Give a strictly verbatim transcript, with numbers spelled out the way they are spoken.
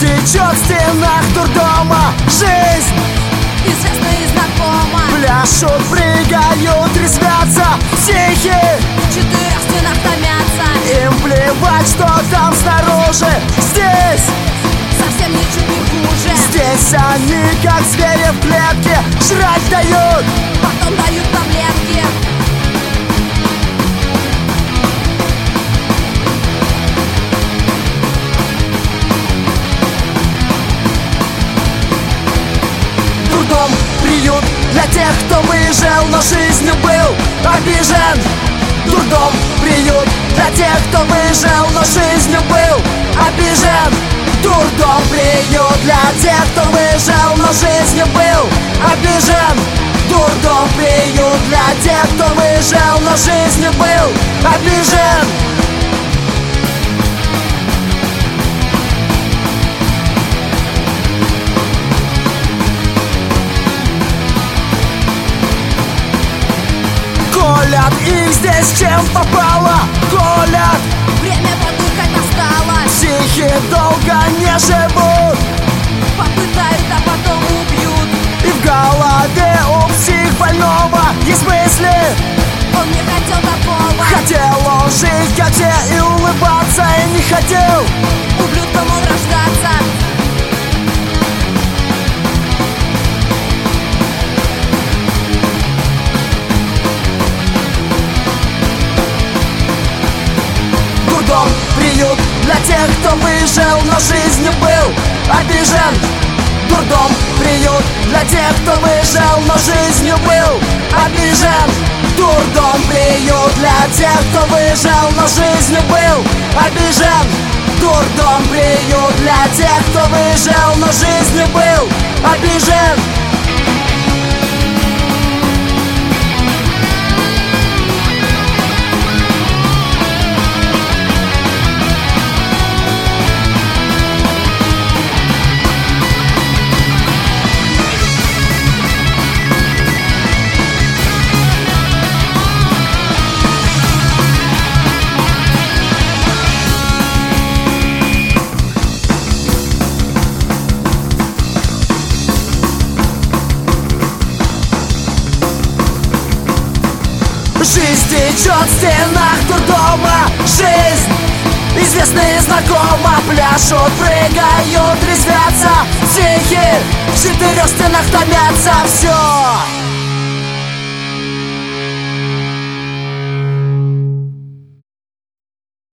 течет в стенах дурдома. Жизнь известна и знакома. Пляшут, прыгают, резвятся психи, В четырех стенах томятся. им плевать, что там снаружи. Здесь Совсем ничуть не хуже. Здесь они, как звери в клетке, жрать дают, Потом дают таблетки. Дурдом, приют для тех, кто выжил, но жизнью был обижен. Дурдом, приют для тех, кто выжил, но жизнью был обижен. Дурдом, приют для тех, кто выжил, но жизнью был обижен. Дурдом, приют для тех, кто выжил, но жизнью был обижен. Колят их здесь чем попало, колят. Время подыхать настало. Психи долго не живут, Попытают, а потом убьют. и в голове у психбольного есть мысли. Он не хотел такого. Хотел он жить, хотел и улыбаться, и не хотел Ублюдком он рождаться. Дурдом, приют для тех, кто выжил, но жизнью был обижен. Дурдом, приют для тех, кто выжил, но жизнью был обижен. Дурдом, приют для тех, кто выжил, но жизнью был обижен. Дурдом, приют для тех, кто выжил, но жизнью был обижен. Жизнь течет в стенах дурдома. Жизнь известна и знакома. Пляшут, прыгают, резвятся психи, в четырех стенах томятся. Все